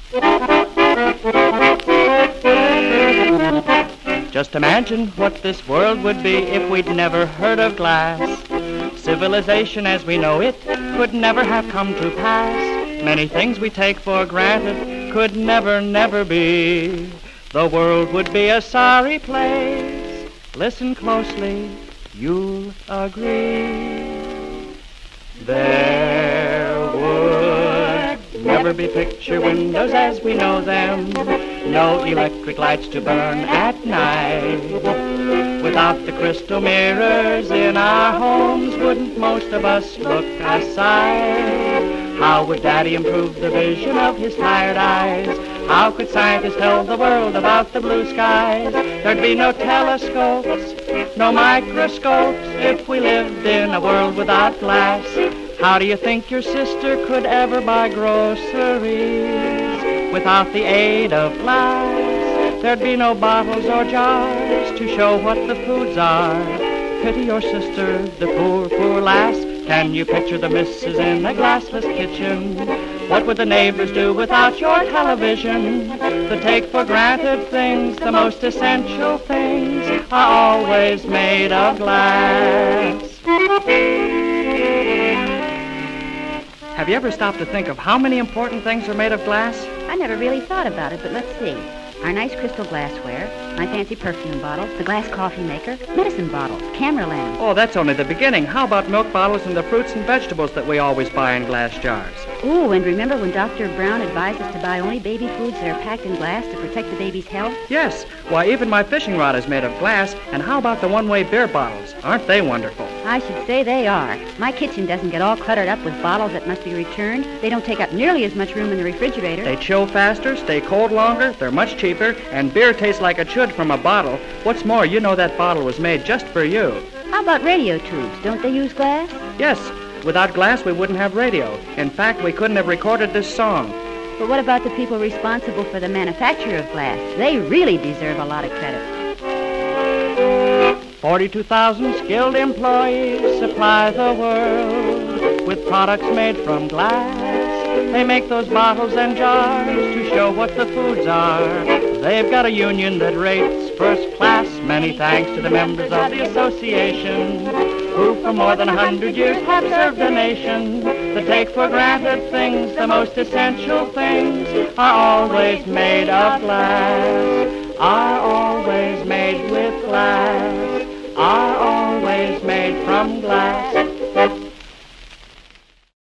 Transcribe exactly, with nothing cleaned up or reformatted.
Just imagine what this world would be if we'd never heard of glass. Civilization as we know it could never have come to pass. Many things we take for granted could never, never be. The world would be a sorry place. Listen closely, you'll agree. There would never be picture windows as we know them. No electric lights to burn at night. Without the crystal mirrors in our homes, wouldn't most of us look aside? How would Daddy improve the vision of his tired eyes? How could scientists tell the world about the blue skies? There'd be no telescopes, no microscopes, if we lived in a world without glass. How do you think your sister could ever buy groceries without the aid of glass? There'd be no bottles or jars to show what the foods are. Pity your sister, the poor, poor lass. Can you picture the missus in a glassless kitchen? What would the neighbors do without your television? The take for granted things, the most essential things, are always made of glass. Have you ever stopped to think of how many important things are made of glass? I never really thought about it, but let's see. Our nice crystal glassware, my fancy perfume bottles, the glass coffee maker, medicine bottles, camera lamps. Oh, that's only the beginning. How about milk bottles and the fruits and vegetables that we always buy in glass jars? Ooh, and remember when Doctor Brown advised us to buy only baby foods that are packed in glass to protect the baby's health? Yes. Why, even my fishing rod is made of glass. And how about the one-way beer bottles? Aren't they wonderful? I should say they are. My kitchen doesn't get all cluttered up with bottles that must be returned. They don't take up nearly as much room in the refrigerator. They chill faster, stay cold longer, they're much cheaper, and beer tastes like it should from a bottle. What's more, you know that bottle was made just for you. How about radio tubes? Don't they use glass? Yes. Without glass, we wouldn't have radio. In fact, we couldn't have recorded this song. But what about the people responsible for the manufacture of glass? They really deserve a lot of credit. forty-two thousand skilled employees supply the world with products made from glass. They make those bottles and jars to show what the foods are. They've got a union that rates first class. Many thanks to the members of the association, who for more than a hundred years have served the nation. The take for granted things, the most essential things, are always made of glass, are always made with glass, are always made from glass.